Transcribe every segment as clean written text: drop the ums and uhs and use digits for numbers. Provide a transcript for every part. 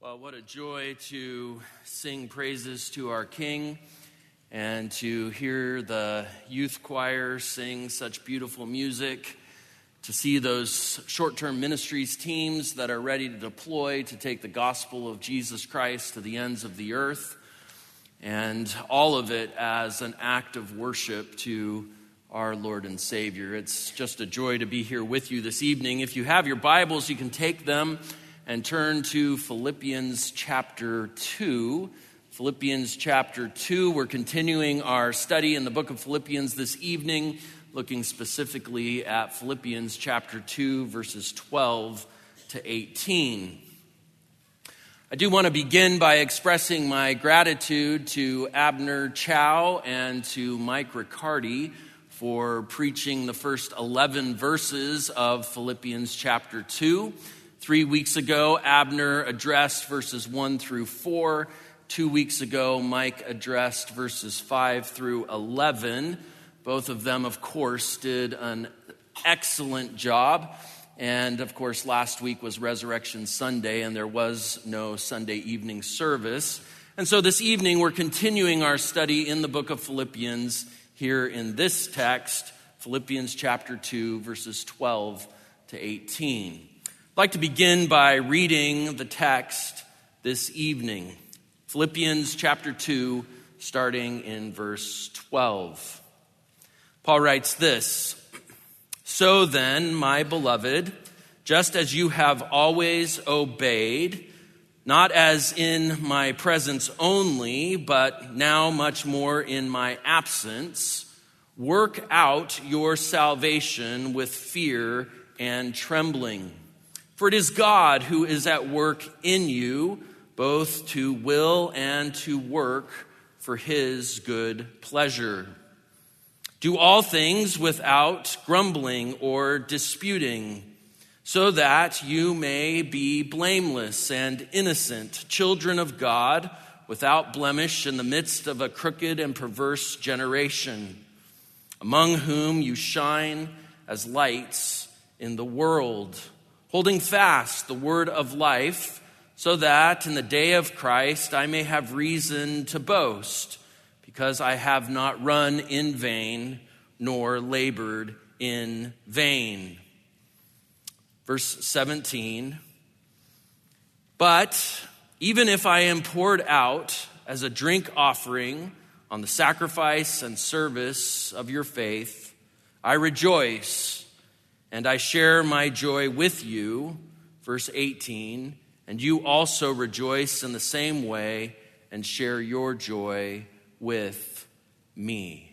Well, what a joy to sing praises to our King and to hear the youth choir sing such beautiful music, to see those short-term ministries teams that are ready to deploy to take the gospel of Jesus Christ to the ends of the earth, and all of it as an act of worship to our Lord and Savior. It's just a joy to be here with you this evening. If you have your Bibles, you can take them and turn to Philippians chapter 2. Philippians chapter 2, we're continuing our study in the book of Philippians this evening, looking specifically at Philippians chapter 2, verses 12 to 18. I do want to begin by expressing my gratitude to Abner Chow and to Mike Riccardi for preaching the first 11 verses of Philippians chapter 2. 3 weeks ago, Abner addressed verses 1 through 4. 2 weeks ago, Mike addressed verses 5 through 11. Both of them, of course, did an excellent job. And, of course, last week was Resurrection Sunday, and there was no Sunday evening service. And so this evening, we're continuing our study in the book of Philippians here in this text, Philippians chapter 2, verses 12 to 18. I'd like to begin by reading the text this evening. Philippians chapter 2, starting in verse 12. Paul writes this: "So then, my beloved, just as you have always obeyed, not as in my presence only, but now much more in my absence, work out your salvation with fear and trembling. For it is God who is at work in you, both to will and to work for his good pleasure. Do all things without grumbling or disputing, so that you may be blameless and innocent, children of God, without blemish in the midst of a crooked and perverse generation, among whom you shine as lights in the world, holding fast the word of life, so that in the day of Christ I may have reason to boast, because I have not run in vain nor labored in vain." Verse 17, "But even if I am poured out as a drink offering on the sacrifice and service of your faith, I rejoice, and I share my joy with you." Verse 18, "And you also rejoice in the same way and share your joy with me."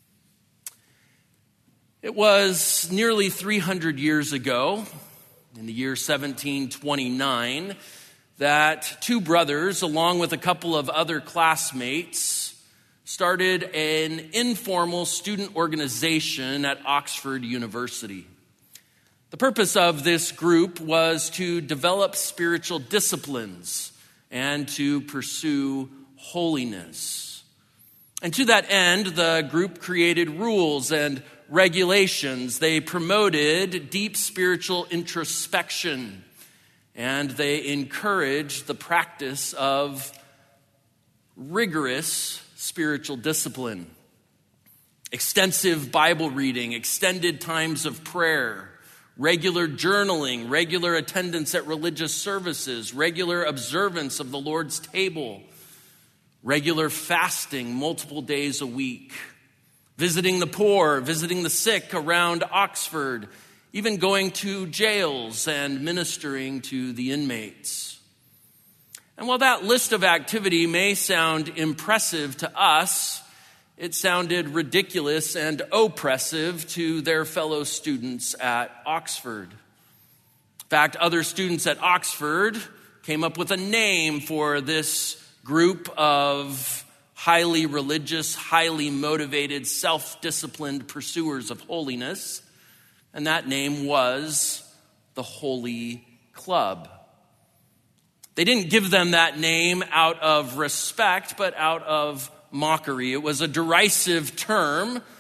It was nearly 300 years ago, in the year 1729, that two brothers, along with a couple of other classmates, started an informal student organization at Oxford University. The purpose of this group was to develop spiritual disciplines and to pursue holiness. And to that end, the group created rules and regulations. They promoted deep spiritual introspection, and they encouraged the practice of rigorous spiritual discipline. Extensive Bible reading, extended times of prayer, regular journaling, regular attendance at religious services, regular observance of the Lord's table, regular fasting multiple days a week, visiting the poor, visiting the sick around Oxford, even going to jails and ministering to the inmates. And while that list of activity may sound impressive to us, it sounded ridiculous and oppressive to their fellow students at Oxford. In fact, other students at Oxford came up with a name for this group of highly religious, highly motivated, self-disciplined pursuers of holiness, and that name was the Holy Club. They didn't give them that name out of respect, but out of mockery. It was a derisive term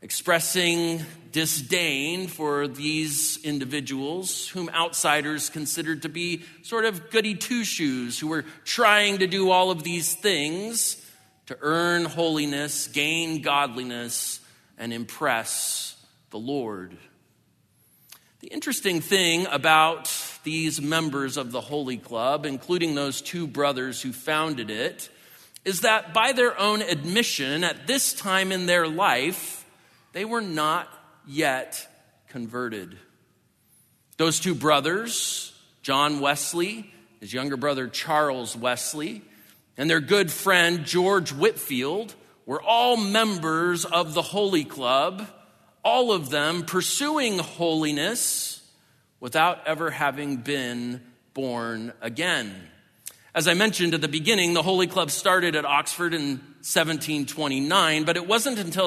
expressing disdain for these individuals whom outsiders considered to be sort of goody two-shoes, who were trying to do all of these things to earn holiness, gain godliness, and impress the Lord. The interesting thing about these members of the Holy Club, including those two brothers who founded it, is that by their own admission, at this time in their life, they were not yet converted. Those two brothers, John Wesley, his younger brother Charles Wesley, and their good friend George Whitefield, were all members of the Holy Club, all of them pursuing holiness without ever having been born again. As I mentioned at the beginning, the Holy Club started at Oxford in 1729, but it wasn't until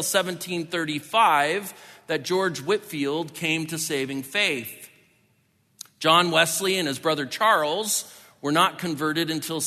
1735 that George Whitefield came to saving faith. John Wesley and his brother Charles were not converted until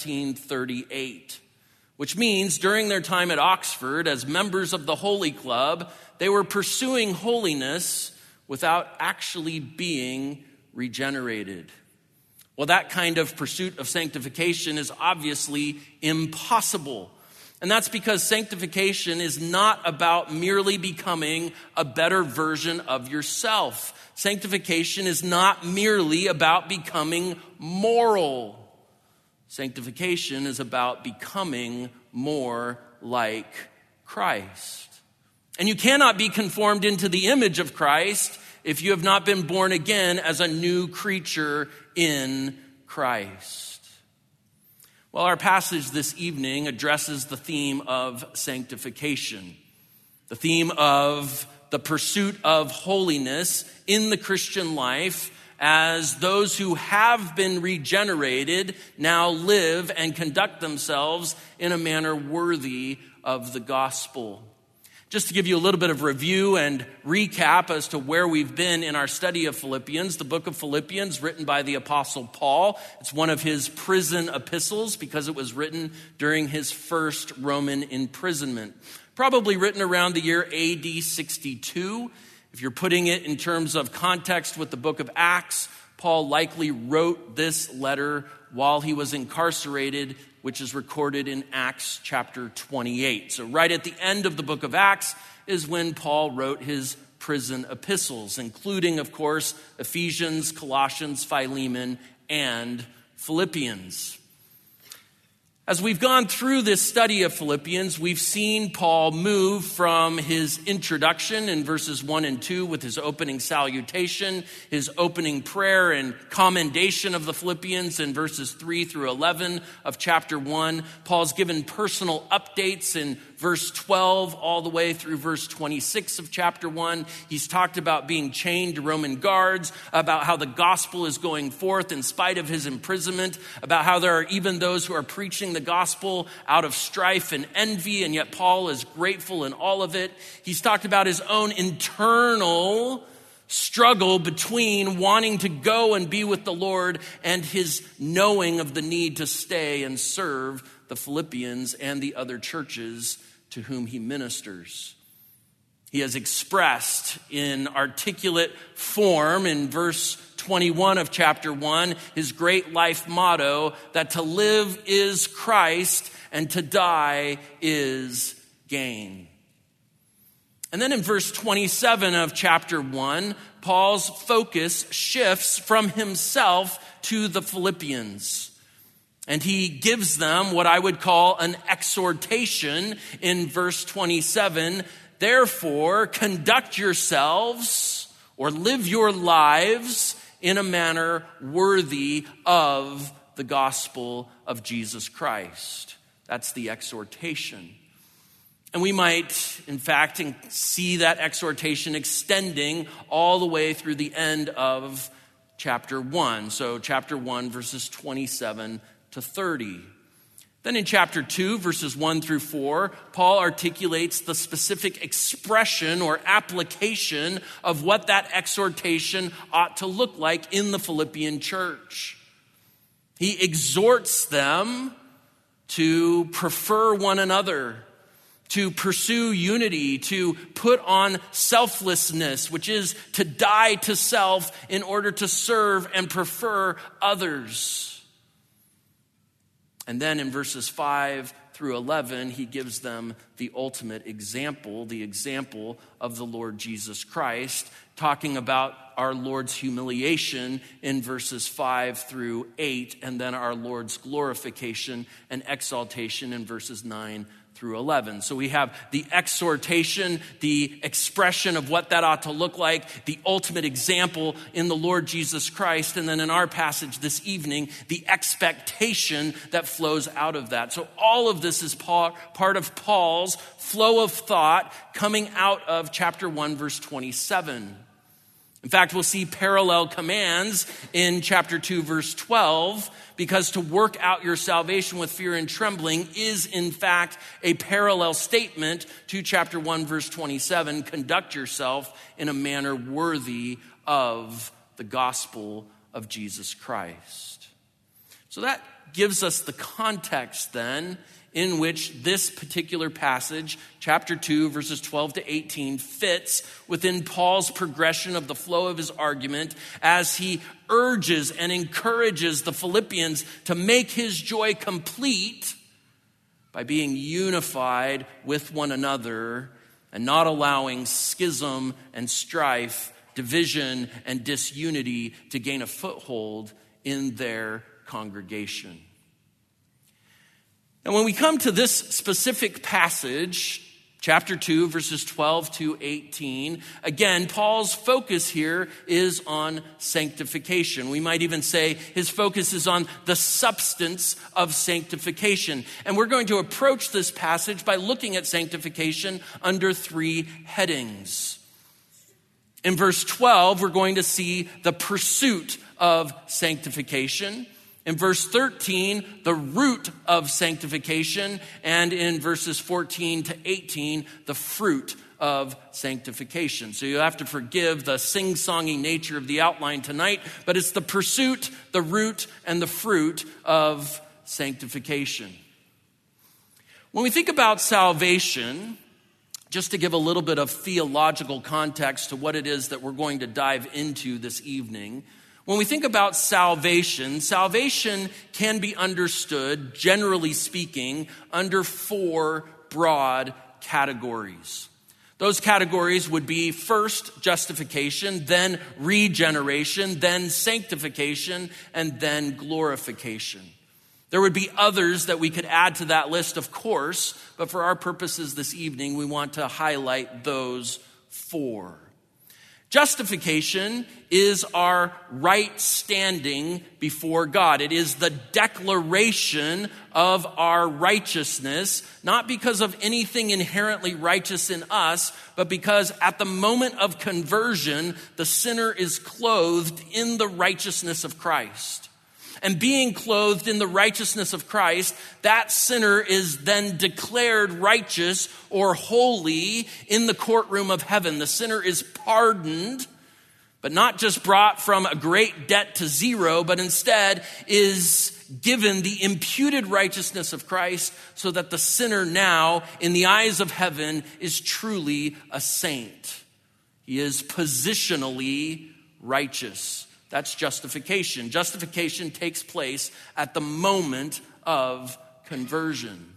1738, which means during their time at Oxford as members of the Holy Club, they were pursuing holiness without actually being regenerated. Well, that kind of pursuit of sanctification is obviously impossible. And that's because sanctification is not about merely becoming a better version of yourself. Sanctification is not merely about becoming moral. Sanctification is about becoming more like Christ. And you cannot be conformed into the image of Christ if you have not been born again as a new creature in Christ. Well, our passage this evening addresses the theme of sanctification, the theme of the pursuit of holiness in the Christian life as those who have been regenerated now live and conduct themselves in a manner worthy of the gospel. Just to give you a little bit of review and recap as to where we've been in our study of Philippians, the book of Philippians, written by the Apostle Paul. It's one of his prison epistles because it was written during his first Roman imprisonment. Probably written around the year AD 62. If you're putting it in terms of context with the book of Acts, Paul likely wrote this letter while he was incarcerated, which is recorded in Acts chapter 28. So right at the end of the book of Acts is when Paul wrote his prison epistles, including, of course, Ephesians, Colossians, Philemon, and Philippians. As we've gone through this study of Philippians, we've seen Paul move from his introduction in verses 1 and 2 with his opening salutation, his opening prayer and commendation of the Philippians in verses 3 through 11 of chapter 1. Paul's given personal updates in verse 12 all the way through verse 26 of chapter 1. He's talked about being chained to Roman guards, about how the gospel is going forth in spite of his imprisonment, about how there are even those who are preaching the gospel out of strife and envy, and yet Paul is grateful in all of it. He's talked about his own internal struggle between wanting to go and be with the Lord and his knowing of the need to stay and serve the Philippians and the other churches to whom he ministers. He has expressed in articulate form in verse 21 of chapter 1 his great life motto that to live is Christ and to die is gain. And then in verse 27 of chapter 1, Paul's focus shifts from himself to the Philippians. And he gives them what I would call an exhortation in verse 27. Therefore, conduct yourselves or live your lives in a manner worthy of the gospel of Jesus Christ. That's the exhortation. And we might, in fact, see that exhortation extending all the way through the end of chapter 1. So chapter 1, verses 27 to 30. Then in chapter 2, verses 1 through 4, Paul articulates the specific expression or application of what that exhortation ought to look like in the Philippian church. He exhorts them to prefer one another, to pursue unity, to put on selflessness, which is to die to self in order to serve and prefer others. And then in verses 5 through 11, he gives them the ultimate example, the example of the Lord Jesus Christ, talking about our Lord's humiliation in verses 5 through 8, and then our Lord's glorification and exaltation in verses 9 through 11. So we have the exhortation, the expression of what that ought to look like, the ultimate example in the Lord Jesus Christ, and then in our passage this evening, the expectation that flows out of that. So all of this is part of Paul's flow of thought coming out of chapter 1, verse 27. In fact, we'll see parallel commands in chapter 2, verse 12, because to work out your salvation with fear and trembling is, in fact, a parallel statement to chapter 1, verse 27. Conduct yourself in a manner worthy of the gospel of Jesus Christ. So that gives us the context then in which this particular passage, chapter 2, verses 12 to 18, fits within Paul's progression of the flow of his argument as he urges and encourages the Philippians to make his joy complete by being unified with one another and not allowing schism and strife, division and disunity to gain a foothold in their congregation. And when we come to this specific passage, chapter 2, verses 12 to 18, again, Paul's focus here is on sanctification. We might even say his focus is on the substance of sanctification. And we're going to approach this passage by looking at sanctification under three headings. In verse 12, we're going to see the pursuit of sanctification. In verse 13, the root of sanctification. And in verses 14 to 18, the fruit of sanctification. So you have to forgive the sing-songy nature of the outline tonight, but it's the pursuit, the root, and the fruit of sanctification. When we think about salvation, just to give a little bit of theological context to what it is that we're going to dive into this evening, when we think about salvation, salvation can be understood, generally speaking, under four broad categories. Those categories would be first justification, then regeneration, then sanctification, and then glorification. There would be others that we could add to that list, of course, but for our purposes this evening, we want to highlight those four. Justification is our right standing before God. It is the declaration of our righteousness, not because of anything inherently righteous in us, but because at the moment of conversion, the sinner is clothed in the righteousness of Christ. And being clothed in the righteousness of Christ, that sinner is then declared righteous or holy in the courtroom of heaven. The sinner is pardoned, but not just brought from a great debt to zero, but instead is given the imputed righteousness of Christ so that the sinner now, in the eyes of heaven, is truly a saint. He is positionally righteous. That's justification. Justification takes place at the moment of conversion.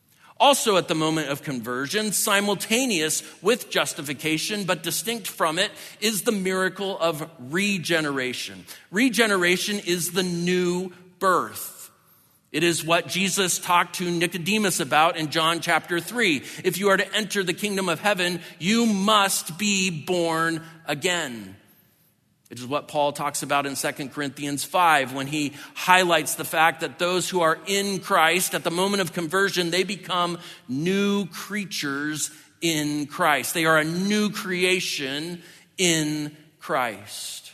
Also at the moment of conversion, simultaneous with justification, but distinct from it, is the miracle of regeneration. Regeneration is the new birth. It is what Jesus talked to Nicodemus about in John chapter 3. If you are to enter the kingdom of heaven, you must be born again. It is what Paul talks about in 2 Corinthians 5 when he highlights the fact that those who are in Christ at the moment of conversion, they become new creatures in Christ. They are a new creation in Christ.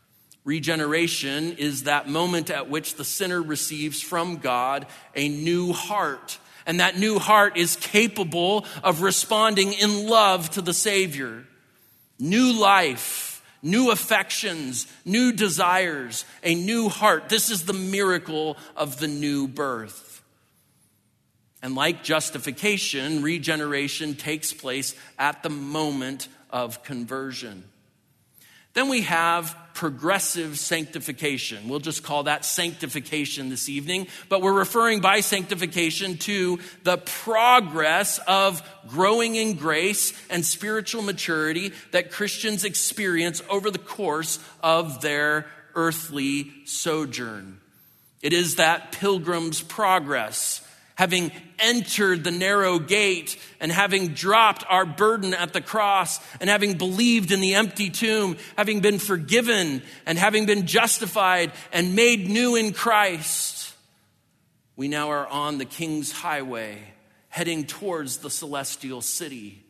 Regeneration is that moment at which the sinner receives from God a new heart. And that new heart is capable of responding in love to the Savior. New life. New affections, new desires, a new heart. This is the miracle of the new birth. And like justification, regeneration takes place at the moment of conversion. Then we have progressive sanctification. We'll just call that sanctification this evening, but we're referring by sanctification to the progress of growing in grace and spiritual maturity that Christians experience over the course of their earthly sojourn. It is that pilgrim's progress, having entered the narrow gate and having dropped our burden at the cross and having believed in the empty tomb, having been forgiven and having been justified and made new in Christ, we now are on the King's highway heading towards the celestial city.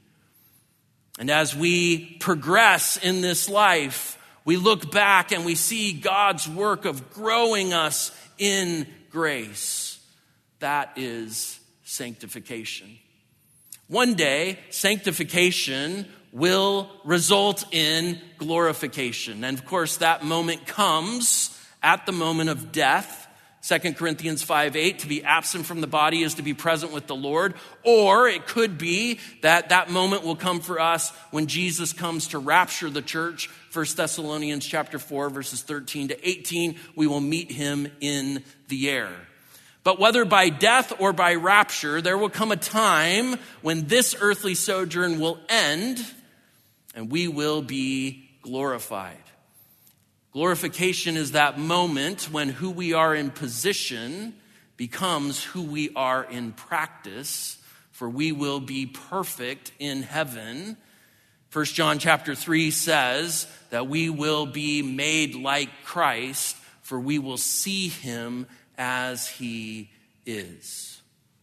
And as we progress in this life, we look back and we see God's work of growing us in grace. That is sanctification. One day, sanctification will result in glorification. And of course, that moment comes at the moment of death. 2 Corinthians 5:8, to be absent from the body is to be present with the Lord. Or it could be that that moment will come for us when Jesus comes to rapture the church. 1 Thessalonians chapter 4, verses 13 to 18, we will meet him in the air. But whether by death or by rapture, there will come a time when this earthly sojourn will end and we will be glorified. Glorification is that moment when who we are in position becomes who we are in practice, for we will be perfect in heaven. 1 John chapter 3 says that we will be made like Christ, for we will see him as he is.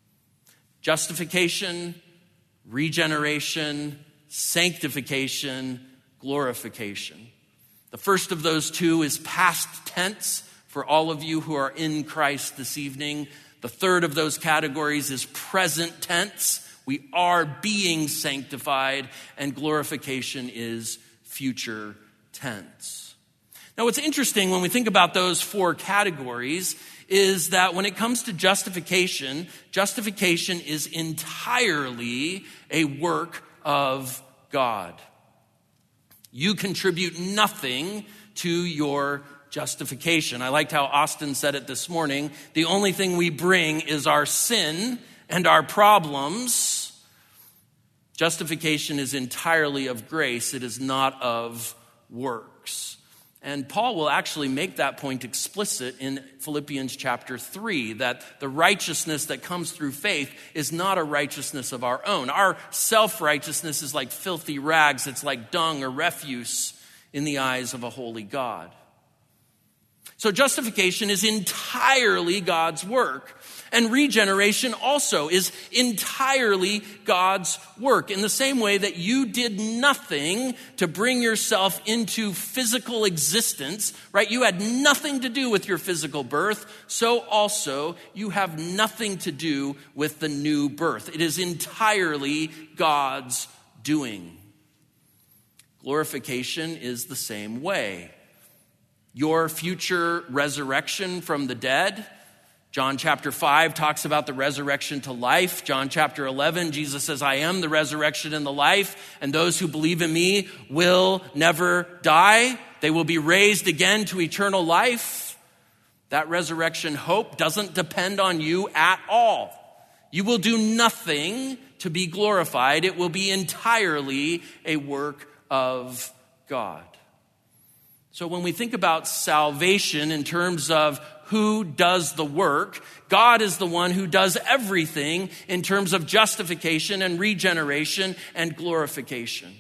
Justification, regeneration, sanctification, glorification. The first of those two is past tense for all of you who are in Christ this evening. The third of those categories is present tense. We are being sanctified, and glorification is future tense. Now, what's interesting when we think about those four categories is that when it comes to justification, justification is entirely a work of God. You contribute nothing to your justification. I liked how Austin said it this morning. The only thing we bring is our sin and our problems. Justification is entirely of grace. It is not of works. And Paul will actually make that point explicit in Philippians chapter 3, that the righteousness that comes through faith is not a righteousness of our own. Our self-righteousness is like filthy rags. It's like dung or refuse in the eyes of a holy God. So justification is entirely God's work. And regeneration also is entirely God's work. In the same way that you did nothing to bring yourself into physical existence, right? You had nothing to do with your physical birth. So also you have nothing to do with the new birth. It is entirely God's doing. Glorification is the same way. Your future resurrection from the dead. John chapter 5 talks about the resurrection to life. John chapter 11, Jesus says, I am the resurrection and the life, and those who believe in me will never die. They will be raised again to eternal life. That resurrection hope doesn't depend on you at all. You will do nothing to be glorified. It will be entirely a work of God. So when we think about salvation in terms of who does the work, God is the one who does everything in terms of justification and regeneration and glorification.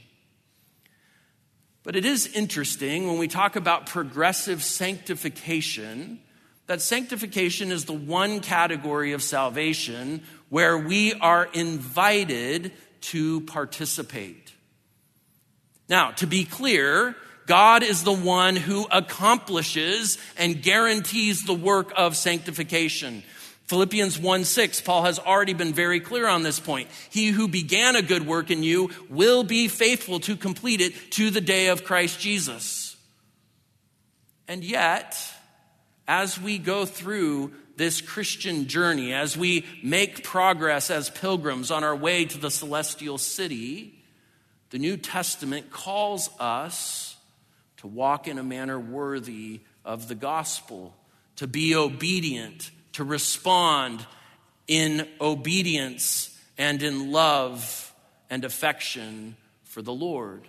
But it is interesting when we talk about progressive sanctification, that sanctification is the one category of salvation where we are invited to participate. Now, to be clear, God is the one who accomplishes and guarantees the work of sanctification. Philippians 1:6, Paul has already been very clear on this point. He who began a good work in you will be faithful to complete it to the day of Christ Jesus. And yet, as we go through this Christian journey, as we make progress as pilgrims on our way to the celestial city, the New Testament calls us to walk in a manner worthy of the gospel, to be obedient, to respond in obedience and in love and affection for the Lord.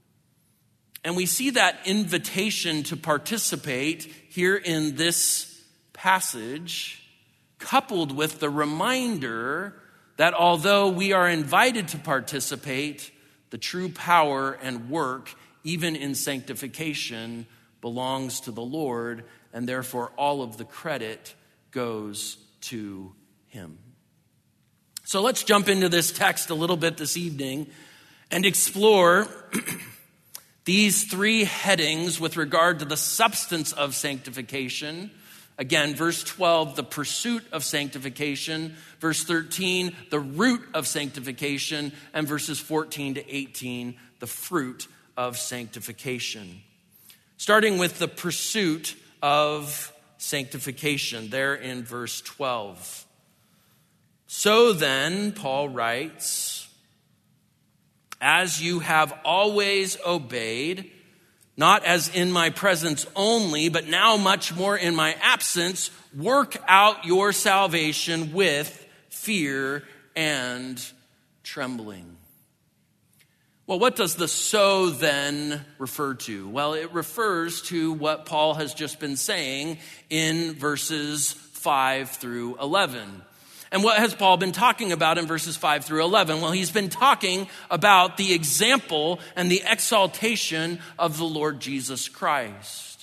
And we see that invitation to participate here in this passage, coupled with the reminder that although we are invited to participate, the true power and work, even in sanctification, belongs to the Lord, and therefore all of the credit goes to him. So let's jump into this text a little bit this evening and explore these three headings with regard to the substance of sanctification. Again, verse 12, the pursuit of sanctification. Verse 13, the root of sanctification. And verses 14 to 18, the fruit of sanctification. Starting with the pursuit of sanctification, there in verse 12. So then, Paul writes, as you have always obeyed, not as in my presence only, but now much more in my absence, work out your salvation with fear and trembling. Well, what does the so then refer to? Well, it refers to what Paul has just been saying in verses 5 through 11. And what has Paul been talking about in verses 5 through 11? Well, he's been talking about the example and the exaltation of the Lord Jesus Christ.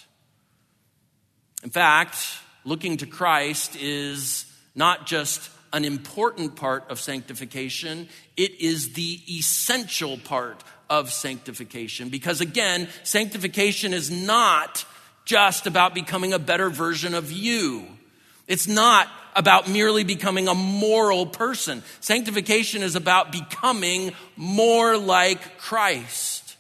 In fact, looking to Christ is not just an important part of sanctification, it is the essential part of sanctification. Because again, sanctification is not just about becoming a better version of you. It's not about merely becoming a moral person. Sanctification is about becoming more like Christ.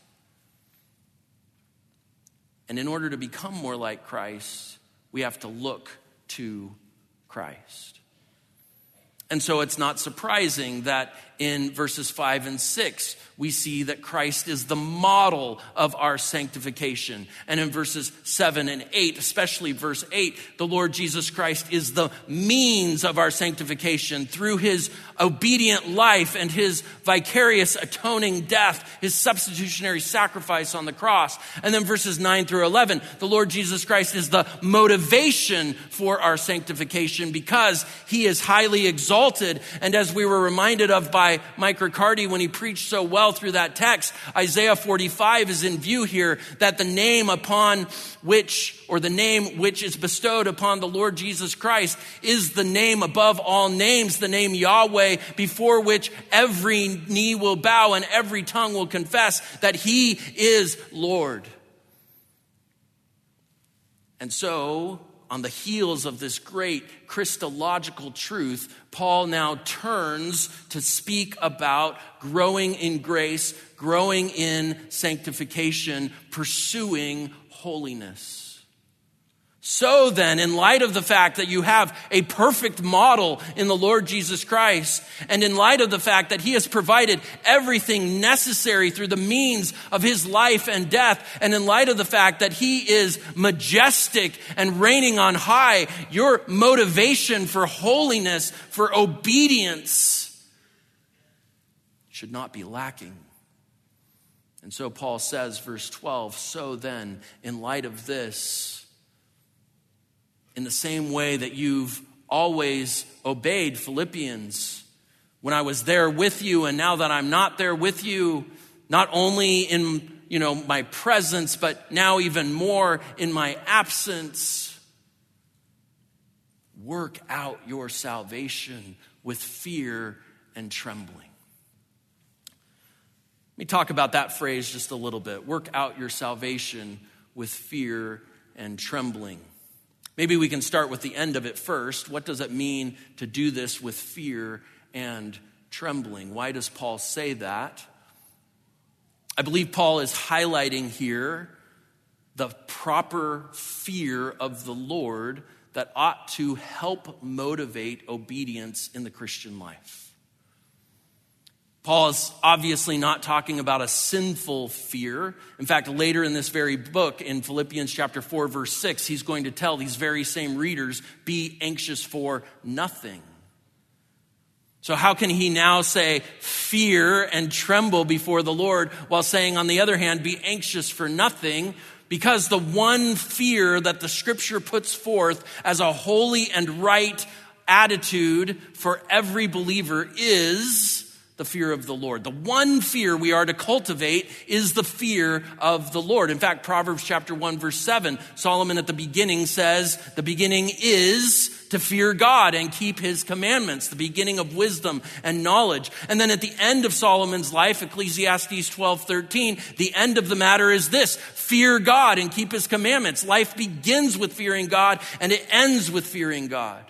And in order to become more like Christ, we have to look to Christ. And so it's not surprising that in verses 5 and 6, we see that Christ is the model of our sanctification. And in verses 7 and 8, especially verse 8, the Lord Jesus Christ is the means of our sanctification through his obedient life and his vicarious atoning death, his substitutionary sacrifice on the cross. And then verses 9 through 11, the Lord Jesus Christ is the motivation for our sanctification because he is highly exalted. And as we were reminded of by Mike Riccardi when he preached so well through that text, Isaiah 45 is in view here, that the name upon which, or the name which is bestowed upon the Lord Jesus Christ is the name above all names, the name Yahweh, before which every knee will bow and every tongue will confess that he is Lord. And so, on the heels of this great Christological truth, Paul now turns to speak about growing in grace, growing in sanctification, pursuing holiness. So then, in light of the fact that you have a perfect model in the Lord Jesus Christ, and in light of the fact that he has provided everything necessary through the means of his life and death, and in light of the fact that he is majestic and reigning on high, your motivation for holiness, for obedience, should not be lacking. And so Paul says, verse 12, so then, in light of this, in the same way that you've always obeyed, Philippians, when I was there with you and now that I'm not there with you, not only in my presence, but now even more in my absence, work out your salvation with fear and trembling. Let me talk about that phrase just a little bit. Work out your salvation with fear and trembling. Maybe we can start with the end of it first. What does it mean to do this with fear and trembling? Why does Paul say that? I believe Paul is highlighting here the proper fear of the Lord that ought to help motivate obedience in the Christian life. Paul is obviously not talking about a sinful fear. In fact, later in this very book, in Philippians chapter 4, verse 6, he's going to tell these very same readers, be anxious for nothing. So how can he now say fear and tremble before the Lord while saying, on the other hand, be anxious for nothing? Because the one fear that the scripture puts forth as a holy and right attitude for every believer is the fear of the Lord. The one fear we are to cultivate is the fear of the Lord. In fact, Proverbs chapter 1, verse 7, Solomon at the beginning says, the beginning is to fear God and keep his commandments, the beginning of wisdom and knowledge. And then at the end of Solomon's life, Ecclesiastes 12:13, the end of the matter is this, fear God and keep his commandments. Life begins with fearing God and it ends with fearing God.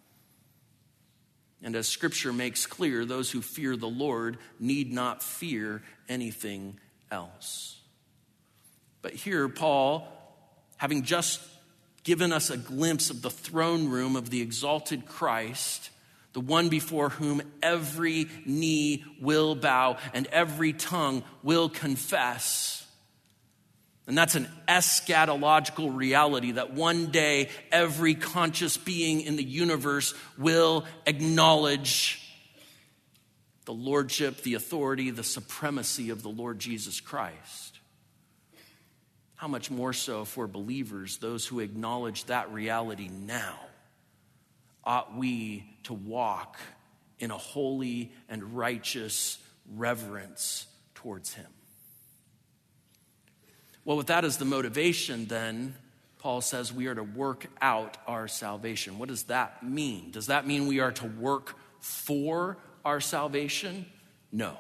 And as Scripture makes clear, those who fear the Lord need not fear anything else. But here, Paul, having just given us a glimpse of the throne room of the exalted Christ, the one before whom every knee will bow and every tongue will confess. And that's an eschatological reality that one day every conscious being in the universe will acknowledge the lordship, the authority, the supremacy of the Lord Jesus Christ. How much more so for believers, those who acknowledge that reality now, ought we to walk in a holy and righteous reverence towards him. Well, with that as the motivation, then, Paul says we are to work out our salvation. What does that mean? Does that mean we are to work for our salvation? No.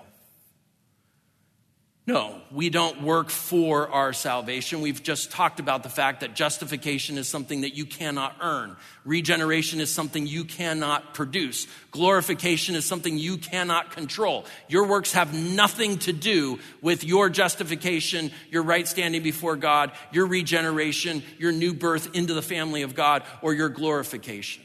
No, we don't work for our salvation. We've just talked about the fact that justification is something that you cannot earn. Regeneration is something you cannot produce. Glorification is something you cannot control. Your works have nothing to do with your justification, your right standing before God, your regeneration, your new birth into the family of God, or your glorification.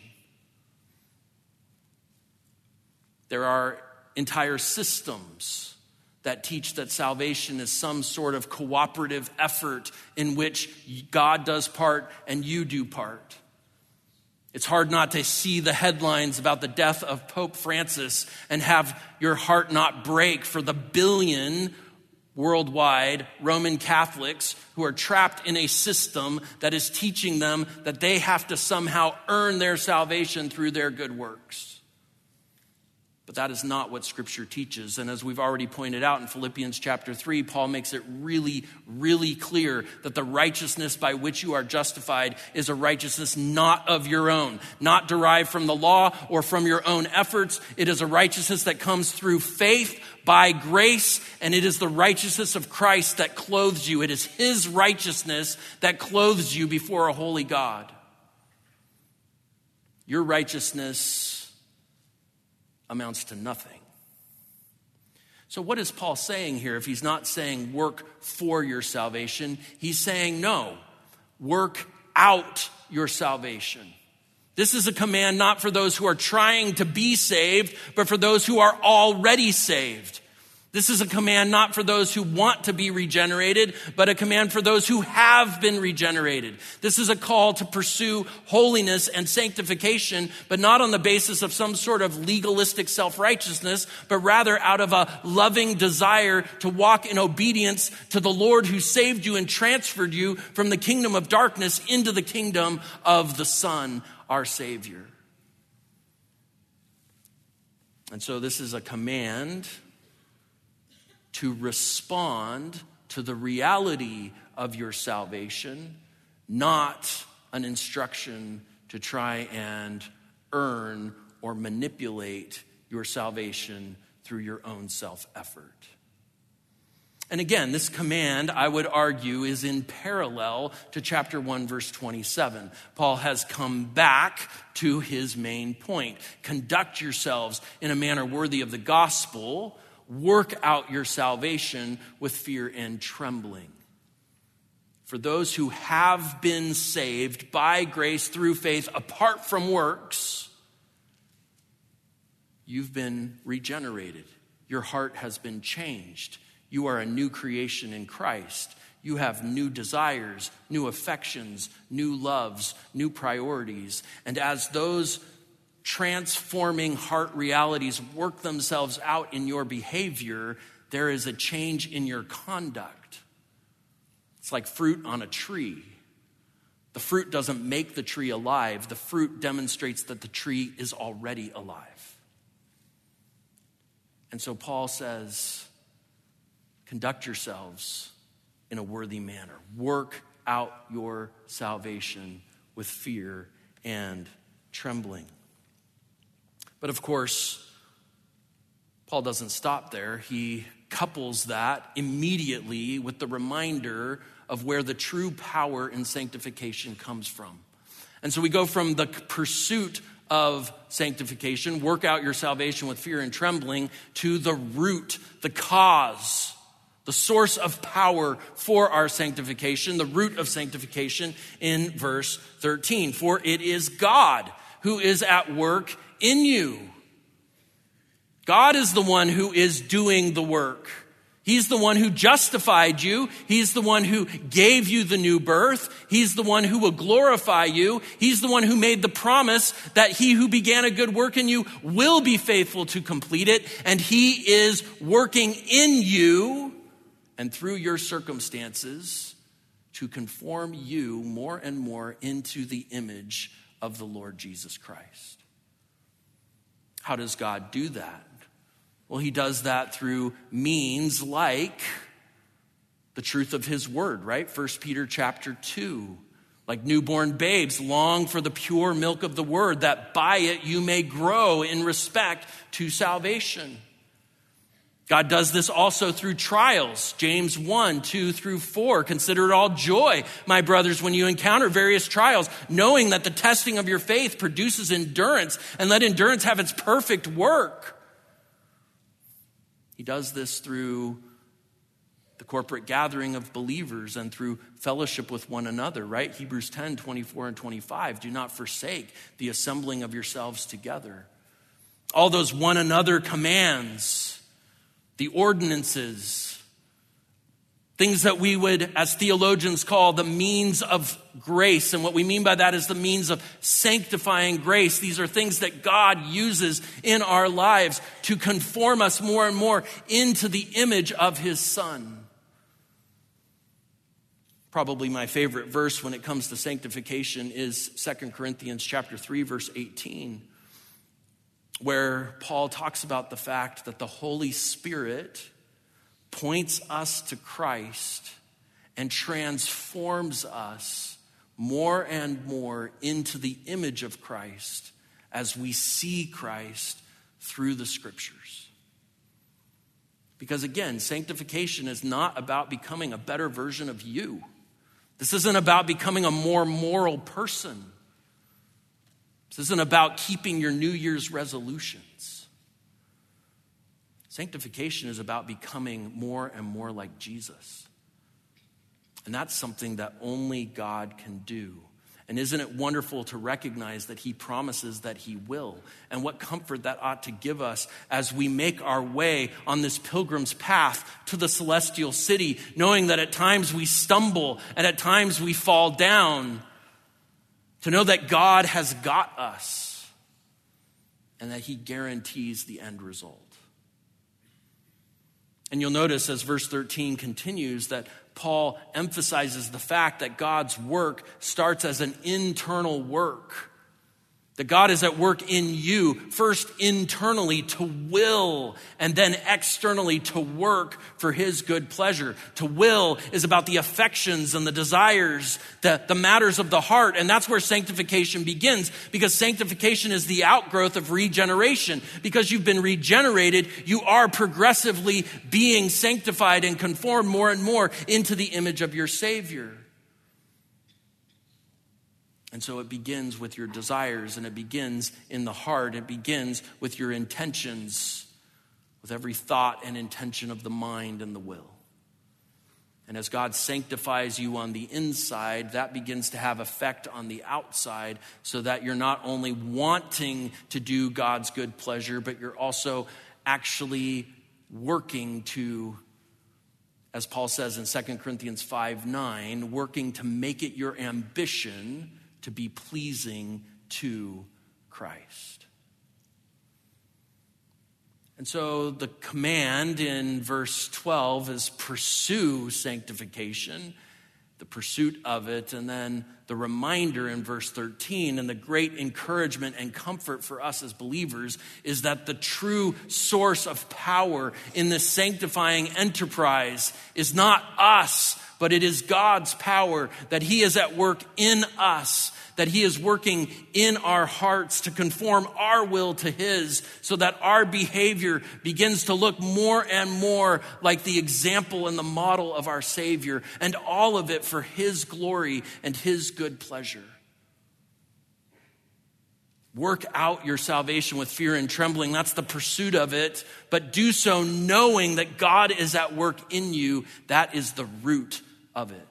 There are entire systems that teach that salvation is some sort of cooperative effort in which God does part and you do part. It's hard not to see the headlines about the death of Pope Francis and have your heart not break for the billion worldwide Roman Catholics who are trapped in a system that is teaching them that they have to somehow earn their salvation through their good works. But that is not what Scripture teaches. And as we've already pointed out in Philippians chapter 3, Paul makes it really, really clear that the righteousness by which you are justified is a righteousness not of your own, not derived from the law or from your own efforts. It is a righteousness that comes through faith by grace, and it is the righteousness of Christ that clothes you. It is his righteousness that clothes you before a holy God. Your righteousness amounts to nothing. So what is Paul saying here if he's not saying work for your salvation? He's saying no, work out your salvation. This is a command not for those who are trying to be saved, but for those who are already saved. This is a command not for those who want to be regenerated, but a command for those who have been regenerated. This is a call to pursue holiness and sanctification, but not on the basis of some sort of legalistic self-righteousness, but rather out of a loving desire to walk in obedience to the Lord who saved you and transferred you from the kingdom of darkness into the kingdom of the Son, our Savior. And so this is a command to respond to the reality of your salvation, not an instruction to try and earn or manipulate your salvation through your own self-effort. And again, this command, I would argue, is in parallel to chapter 1, verse 27. Paul has come back to his main point. Conduct yourselves in a manner worthy of the gospel. Work out your salvation with fear and trembling. For those who have been saved by grace through faith apart from works, you've been regenerated. Your heart has been changed. You are a new creation in Christ. You have new desires, new affections, new loves, new priorities. And as those transforming heart realities work themselves out in your behavior, there is a change in your conduct. It's like fruit on a tree. The fruit doesn't make the tree alive. The fruit demonstrates that the tree is already alive. And so Paul says, conduct yourselves in a worthy manner. Work out your salvation with fear and trembling. But of course, Paul doesn't stop there. He couples that immediately with the reminder of where the true power in sanctification comes from. And so we go from the pursuit of sanctification, work out your salvation with fear and trembling, to the root, the cause, the source of power for our sanctification, the root of sanctification in verse 13. For it is God who is at work in you. God is the one who is doing the work. He's the one who justified you. He's the one who gave you the new birth. He's the one who will glorify you. He's the one who made the promise that he who began a good work in you will be faithful to complete it. And he is working in you and through your circumstances to conform you more and more into the image of the Lord Jesus Christ. How does God do that? Well, he does that through means like the truth of his word, right? 1 Peter chapter 2. Like newborn babes, long for the pure milk of the word, that by it you may grow in respect to salvation. God does this also through trials. James 1, 2 through 4. Consider it all joy, my brothers, when you encounter various trials, knowing that the testing of your faith produces endurance, and let endurance have its perfect work. He does this through the corporate gathering of believers and through fellowship with one another, right? Hebrews 10, 24 and 25. Do not forsake the assembling of yourselves together. All those one another commands, the ordinances, things that we would, as theologians, call the means of grace. And what we mean by that is the means of sanctifying grace. These are things that God uses in our lives to conform us more and more into the image of his Son. Probably my favorite verse when it comes to sanctification is 2 Corinthians chapter 3, verse 18, where Paul talks about the fact that the Holy Spirit points us to Christ and transforms us more and more into the image of Christ as we see Christ through the scriptures. Because again, sanctification is not about becoming a better version of you. This isn't about becoming a more moral person. This isn't about keeping your New Year's resolutions. Sanctification is about becoming more and more like Jesus. And that's something that only God can do. And isn't it wonderful to recognize that he promises that he will? And what comfort that ought to give us as we make our way on this pilgrim's path to the celestial city, knowing that at times we stumble and at times we fall down, to know that God has got us and that he guarantees the end result. And you'll notice as verse 13 continues that Paul emphasizes the fact that God's work starts as an internal work. That God is at work in you, first internally to will, and then externally to work for his good pleasure. To will is about the affections and the desires, the matters of the heart, and that's where sanctification begins, because sanctification is the outgrowth of regeneration. Because you've been regenerated, you are progressively being sanctified and conformed more and more into the image of your Savior. And so it begins with your desires, and it begins in the heart. It begins with your intentions, with every thought and intention of the mind and the will. And as God sanctifies you on the inside, that begins to have effect on the outside, so that you're not only wanting to do God's good pleasure, but you're also actually working to, as Paul says in 2 Corinthians 5:9, working to make it your ambition to be pleasing to Christ. And so the command in verse 12 is pursue sanctification, the pursuit of it, and then the reminder in verse 13, and the great encouragement and comfort for us as believers is that the true source of power in this sanctifying enterprise is not us, but it is God's power, that he is at work in us, that he is working in our hearts to conform our will to his, so that our behavior begins to look more and more like the example and the model of our Savior, and all of it for his glory and his good pleasure. Work out your salvation with fear and trembling. That's the pursuit of it, but do so knowing that God is at work in you. That is the root of it.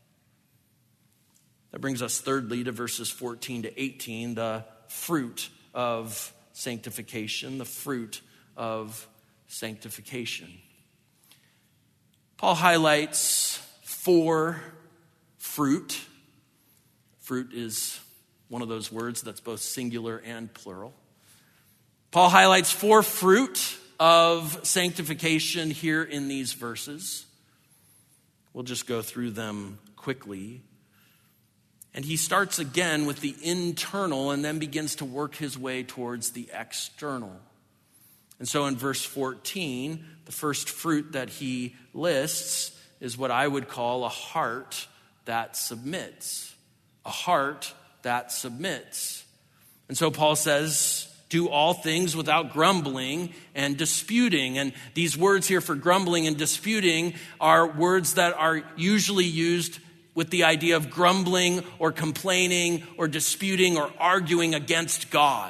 That brings us thirdly to verses 14 to 18, the fruit of sanctification, the fruit of sanctification. Paul highlights 4 fruit. Fruit is one of those words that's both singular and plural. Paul highlights 4 fruit of sanctification here in these verses. We'll just go through them quickly. And he starts again with the internal and then begins to work his way towards the external. And so in verse 14, the first fruit that he lists is what I would call a heart that submits. A heart that submits. And so Paul says, do all things without grumbling and disputing. And these words here for grumbling and disputing are words that are usually used with the idea of grumbling or complaining or disputing or arguing against God.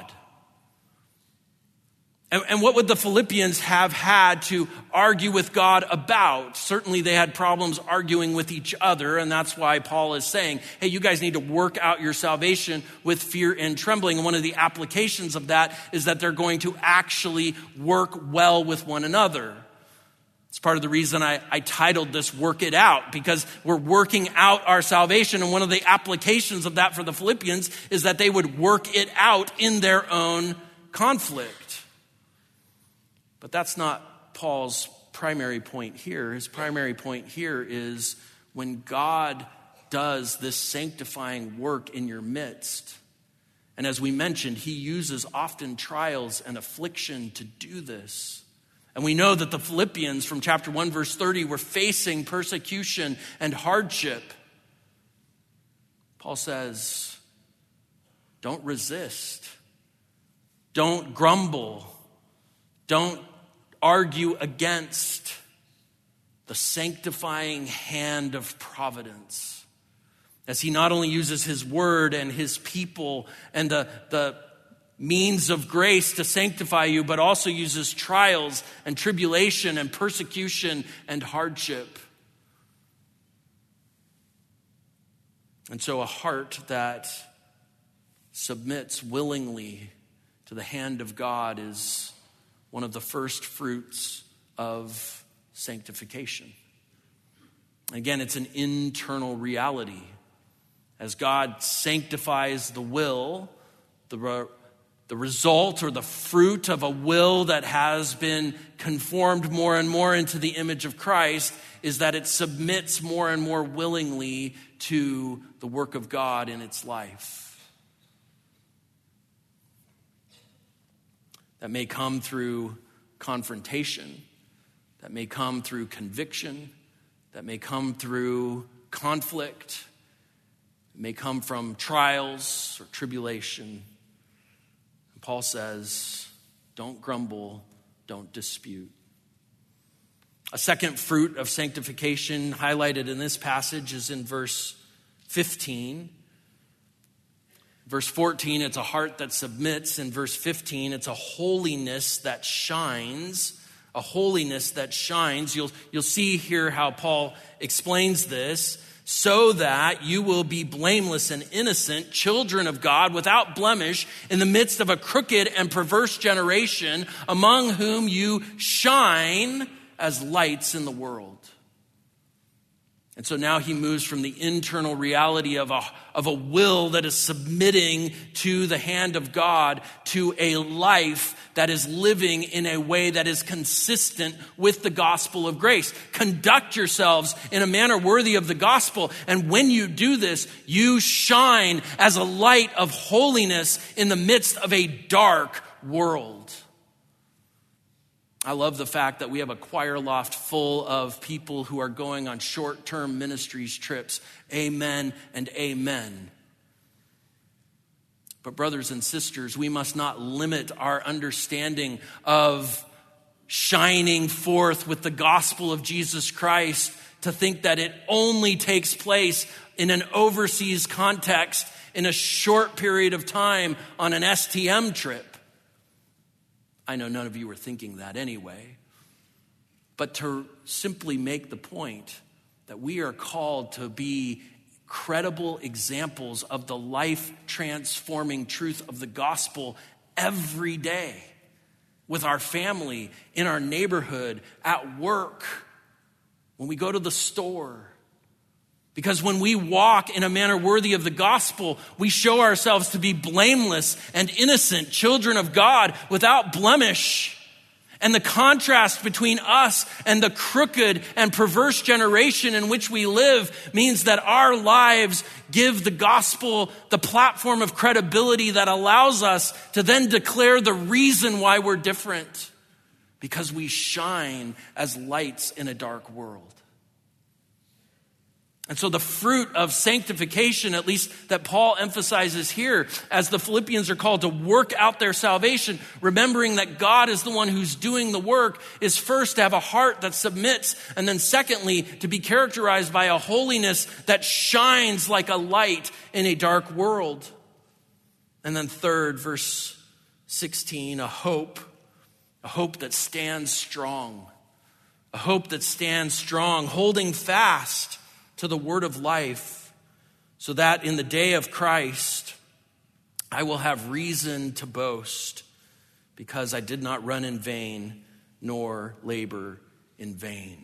And what would the Philippians have had to argue with God about? Certainly they had problems arguing with each other, and that's why Paul is saying, hey, you guys need to work out your salvation with fear and trembling. And one of the applications of that is that they're going to actually work well with one another. It's part of the reason I titled this Work It Out, because we're working out our salvation. And one of the applications of that for the Philippians is that they would work it out in their own conflict. But that's not Paul's primary point here. His primary point here is when God does this sanctifying work in your midst. And as we mentioned, he uses often trials and affliction to do this. And we know that the Philippians from chapter 1, verse 30 were facing persecution and hardship. Paul says, don't resist. Don't grumble. Don't argue against the sanctifying hand of providence. As he not only uses his word and his people and the means of grace to sanctify you, but also uses trials and tribulation and persecution and hardship. And so a heart that submits willingly to the hand of God is one of the first fruits of sanctification. Again, it's an internal reality. As God sanctifies the will, the result or the fruit of a will that has been conformed more and more into the image of Christ is that it submits more and more willingly to the work of God in its life. That may come through confrontation, that may come through conviction, that may come through conflict, it may come from trials or tribulation. Paul says, don't grumble, don't dispute. A second fruit of sanctification highlighted in this passage is in verse 15. Verse 14, it's a heart that submits. In verse 15, it's a holiness that shines. a holiness that shines. You'll see here how Paul explains this. So that you will be blameless and innocent, children of God, without blemish, in the midst of a crooked and perverse generation, among whom you shine as lights in the world. And so now he moves from the internal reality of a will that is submitting to the hand of God to a life that is living in a way that is consistent with the gospel of grace. Conduct yourselves in a manner worthy of the gospel. And when you do this, you shine as a light of holiness in the midst of a dark world. I love the fact that we have a choir loft full of people who are going on short-term ministries trips. Amen and amen. But brothers and sisters, we must not limit our understanding of shining forth with the gospel of Jesus Christ to think that it only takes place in an overseas context in a short period of time on an STM trip. I know none of you were thinking that anyway. But to simply make the point that we are called to be credible examples of the life-transforming truth of the gospel every day with our family, in our neighborhood, at work, when we go to the store. Because when we walk in a manner worthy of the gospel, we show ourselves to be blameless and innocent children of God without blemish. And the contrast between us and the crooked and perverse generation in which we live means that our lives give the gospel the platform of credibility that allows us to then declare the reason why we're different. Because we shine as lights in a dark world. And so the fruit of sanctification, at least that Paul emphasizes here, as the Philippians are called to work out their salvation, remembering that God is the one who's doing the work, is first to have a heart that submits, and then secondly, to be characterized by a holiness that shines like a light in a dark world. And then third, verse 16, a hope that stands strong. A hope that stands strong, holding fast to the word of life, so that in the day of Christ, I will have reason to boast, because I did not run in vain, nor labor in vain.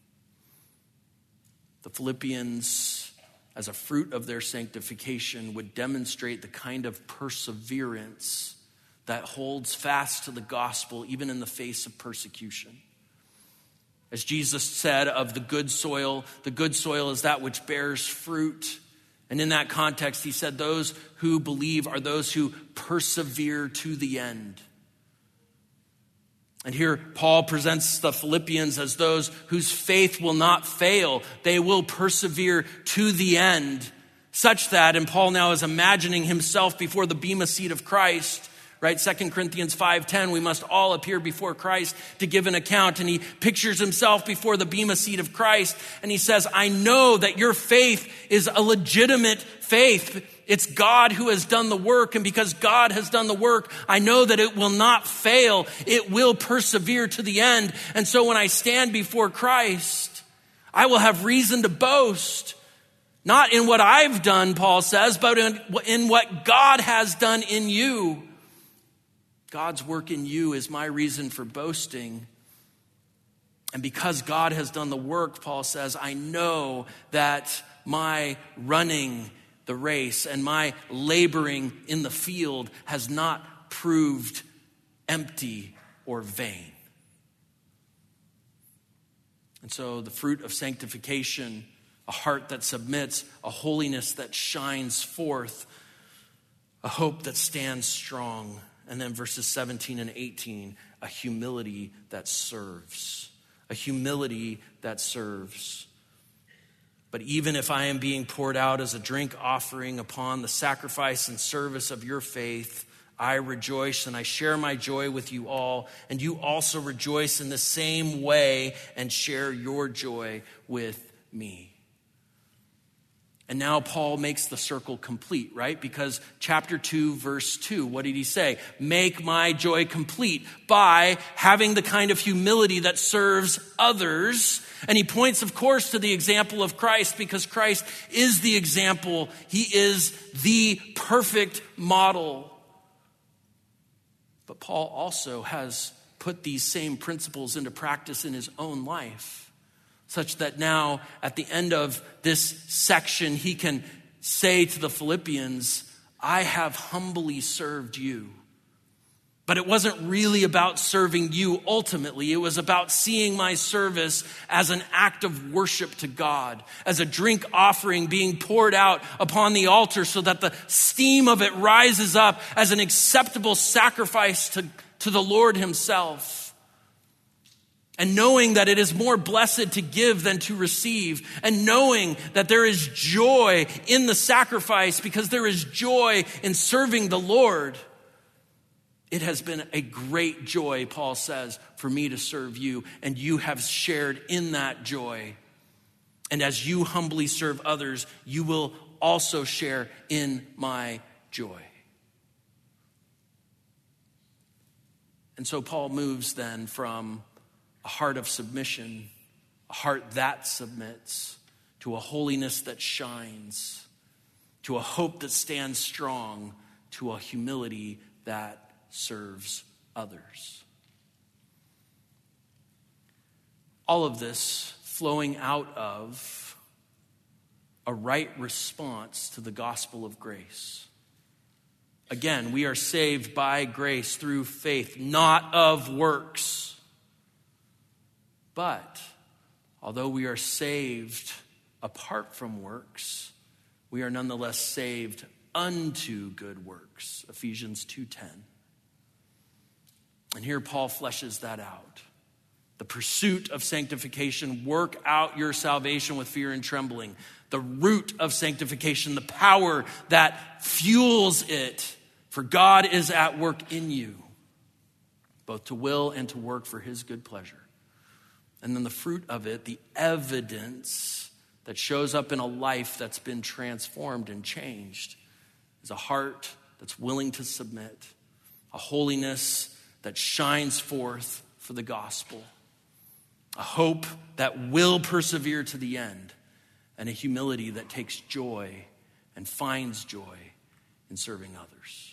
The Philippians, as a fruit of their sanctification, would demonstrate the kind of perseverance that holds fast to the gospel, even in the face of persecution. As Jesus said of the good soil is that which bears fruit. And in that context, he said those who believe are those who persevere to the end. And here Paul presents the Philippians as those whose faith will not fail. They will persevere to the end, such that, and Paul now is imagining himself before the bema seat of Christ, right? 2 Corinthians 5:10, we must all appear before Christ to give an account. And he pictures himself before the bema seat of Christ. And he says, I know that your faith is a legitimate faith. It's God who has done the work. And because God has done the work, I know that it will not fail. It will persevere to the end. And so when I stand before Christ, I will have reason to boast. Not in what I've done, Paul says, but in what God has done in you. God's work in you is my reason for boasting. And because God has done the work, Paul says, I know that my running the race and my laboring in the field has not proved empty or vain. And so the fruit of sanctification, a heart that submits, a holiness that shines forth, a hope that stands strong. And then verses 17 and 18, a humility that serves. A humility that serves. But even if I am being poured out as a drink offering upon the sacrifice and service of your faith, I rejoice and I share my joy with you all. And you also rejoice in the same way and share your joy with me. And now Paul makes the circle complete, right? Because chapter 2, verse 2, what did he say? Make my joy complete by having the kind of humility that serves others. And he points, of course, to the example of Christ, because Christ is the example. He is the perfect model. But Paul also has put these same principles into practice in his own life, such that now at the end of this section, he can say to the Philippians, I have humbly served you. But it wasn't really about serving you ultimately. It was about seeing my service as an act of worship to God, as a drink offering being poured out upon the altar so that the steam of it rises up as an acceptable sacrifice to the Lord himself. And knowing that it is more blessed to give than to receive. And knowing that there is joy in the sacrifice because there is joy in serving the Lord. It has been a great joy, Paul says, for me to serve you. And you have shared in that joy. And as you humbly serve others, you will also share in my joy. And so Paul moves then from a heart of submission, a heart that submits, to a holiness that shines, to a hope that stands strong, to a humility that serves others. All of this flowing out of a right response to the gospel of grace. Again, we are saved by grace through faith, not of works. But although we are saved apart from works, we are nonetheless saved unto good works. Ephesians 2:10. And here Paul fleshes that out. The pursuit of sanctification, work out your salvation with fear and trembling. The root of sanctification, the power that fuels it. For God is at work in you, both to will and to work for his good pleasure. And then the fruit of it, the evidence that shows up in a life that's been transformed and changed, is a heart that's willing to submit, a holiness that shines forth for the gospel, a hope that will persevere to the end, and a humility that takes joy and finds joy in serving others.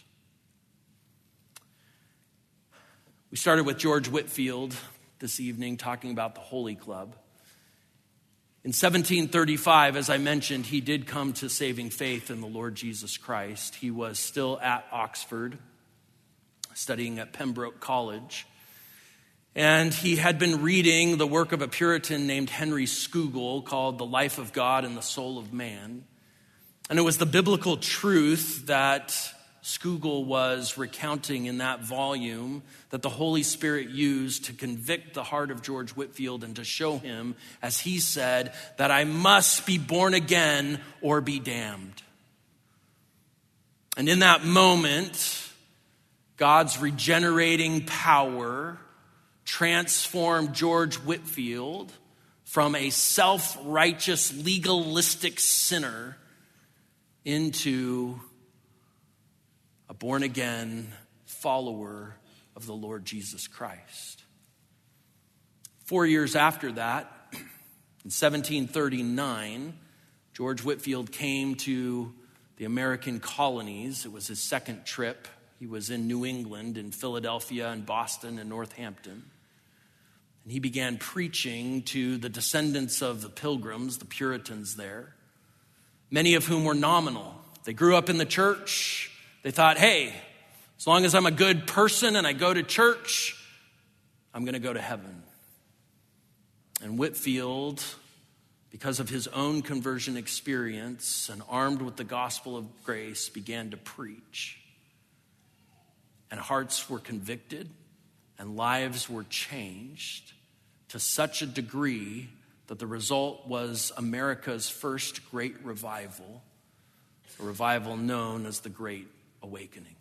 We started with George Whitefield this evening, talking about the Holy Club. In 1735, as I mentioned, he did come to saving faith in the Lord Jesus Christ. He was still at Oxford, studying at Pembroke College. And he had been reading the work of a Puritan named Henry Scougal called The Life of God and the Soul of Man. And it was the biblical truth that Scougal was recounting in that volume that the Holy Spirit used to convict the heart of George Whitefield and to show him, as he said, that I must be born again or be damned. And in that moment, God's regenerating power transformed George Whitefield from a self-righteous, legalistic sinner into a born-again follower of the Lord Jesus Christ. 4 years after that, in 1739, George Whitefield came to the American colonies. It was his second trip. He was in New England, in Philadelphia, and Boston, and Northampton. And he began preaching to the descendants of the Pilgrims, the Puritans there, many of whom were nominal. They grew up in the church. They thought, hey, as long as I'm a good person and I go to church, I'm going to go to heaven. And Whitefield, because of his own conversion experience and armed with the gospel of grace, began to preach. And hearts were convicted and lives were changed to such a degree that the result was America's first great revival, a revival known as the Great Awakening.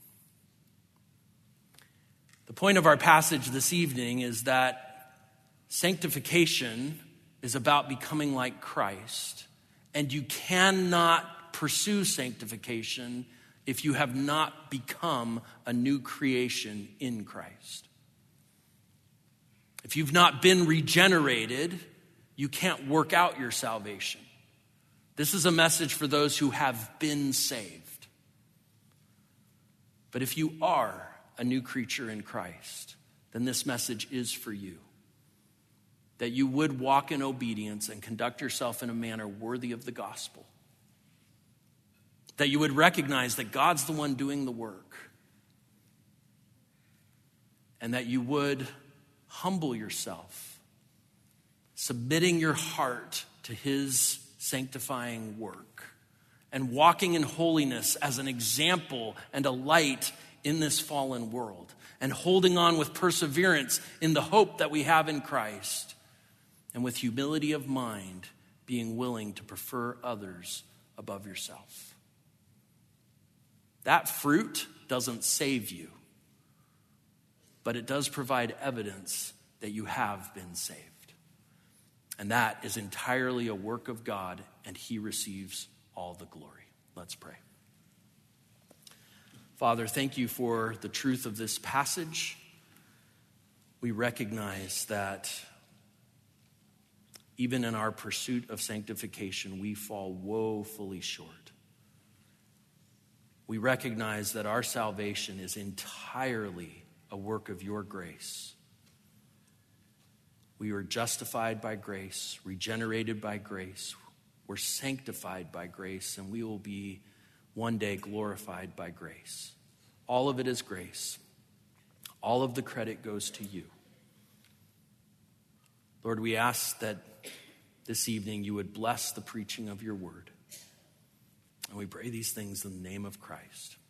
The point of our passage this evening is that sanctification is about becoming like Christ, And you cannot pursue sanctification if you have not become a new creation in Christ. If you've not been regenerated, you can't work out your salvation. This is a message for those who have been saved. But if you are a new creature in Christ, then this message is for you. That you would walk in obedience and conduct yourself in a manner worthy of the gospel. That you would recognize that God's the one doing the work. And that you would humble yourself, submitting your heart to his sanctifying work, and walking in holiness as an example and a light in this fallen world, and holding on with perseverance in the hope that we have in Christ, and with humility of mind, being willing to prefer others above yourself. That fruit doesn't save you, but it does provide evidence that you have been saved. And that is entirely a work of God, and he receives all the glory. Let's pray. Father, thank you for the truth of this passage. We recognize that even in our pursuit of sanctification, we fall woefully short. We recognize that our salvation is entirely a work of your grace. We were justified by grace, regenerated by grace, we're sanctified by grace, and we will be one day glorified by grace. All of it is grace. All of the credit goes to you. Lord, we ask that this evening you would bless the preaching of your word. And we pray these things in the name of Christ.